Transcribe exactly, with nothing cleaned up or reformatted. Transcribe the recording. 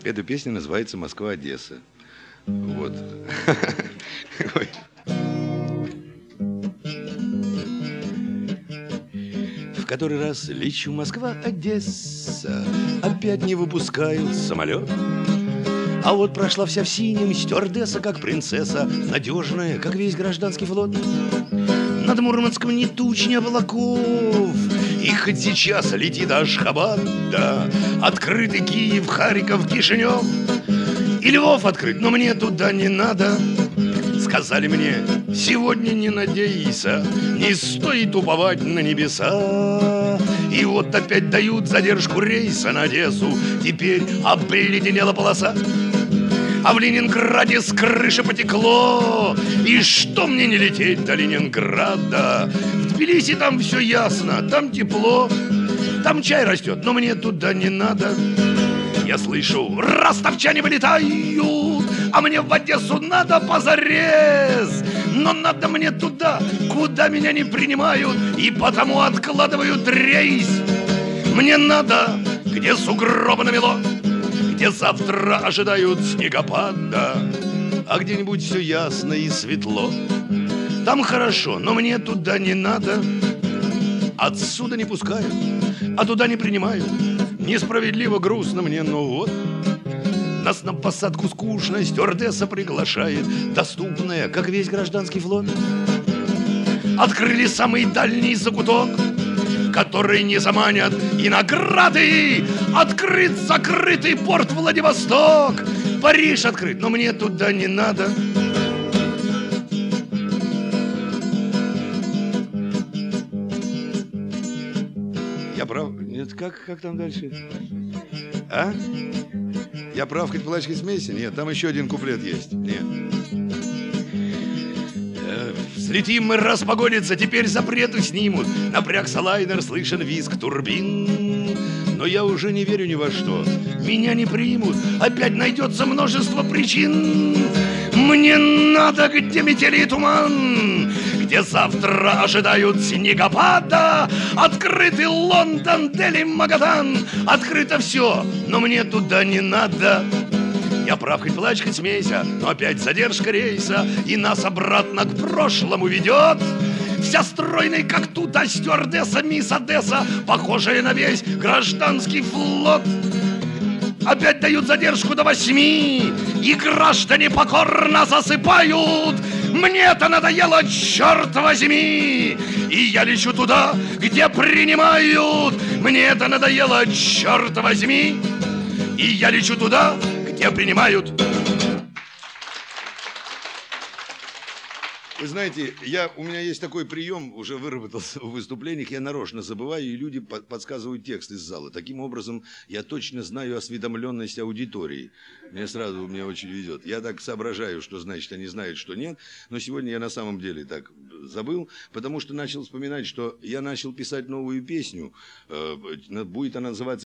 Эта песня называется «Москва-Одесса». Вот. Ой. В который раз лечу Москва-Одесса, опять не выпускают самолет. А вот прошла вся в синем, стюардесса, как принцесса, надежная, как весь гражданский флот. Над Мурманском ни туч, ни облаков, и хоть сейчас летит Ашхабад, да, открытый Киев, Харьков, Кишинев, и Львов открыт, но мне туда не надо. Сказали мне, сегодня не надейся, не стоит уповать на небеса. И вот опять дают задержку рейса на Одессу, теперь обледенела полоса. А в Ленинграде с крыши потекло, и что мне не лететь до Ленинграда? В Тбилиси там все ясно, там тепло, там чай растет, но мне туда не надо. Я слышу, ростовчане вылетают, а мне в Одессу надо позарез. Но надо мне туда, куда меня не принимают, и потому откладывают рейс. Мне надо, где сугробы намело, где завтра ожидают снегопада, а где-нибудь все ясно и светло. Там хорошо, но мне туда не надо. Отсюда не пускают, а туда не принимают. Несправедливо, грустно мне, но вот. Нас на посадку скучно стюардесса приглашает, доступная, как весь гражданский флот. Открыли самый дальний закуток, который не заманят и награды. Открыт закрытый порт Владивосток. Париж открыт, но мне туда не надо. Я прав? Нет, как, как там дальше? А? Я прав, хоть плачь, хоть смейся? Нет, там еще один куплет есть. Нет. Взлетим мы, распогодится, теперь запреты снимут. Напрягся лайнер, слышен визг турбин. Но я уже не верю ни во что. Меня не примут, опять найдется множество причин. Мне надо, где метели и туман, где завтра ожидают снегопада. Открытый Лондон, Дели, Магадан. Открыто все, но мне туда не надо. Я прав, хоть плачь, хоть смейся, но опять задержка рейса, и нас обратно к прошлому ведет. Вся стройная, как тут, а стюардесса, мисс Одесса, похожая на весь гражданский флот. Опять дают задержку до восьми, и граждане покорно засыпают. Мне-то надоело, черт возьми, и я лечу туда, где принимают. Мне-то надоело, черт возьми, и я лечу туда, где принимают. Вы знаете, я, у меня есть такой прием, уже выработался в выступлениях, я нарочно забываю, и люди по- подсказывают текст из зала. Таким образом, я точно знаю осведомленность аудитории. Мне сразу, мне очень везет. Я так соображаю, что значит, они знают, что нет. Но сегодня я на самом деле так забыл, потому что начал вспоминать, что я начал писать новую песню. Будет она называться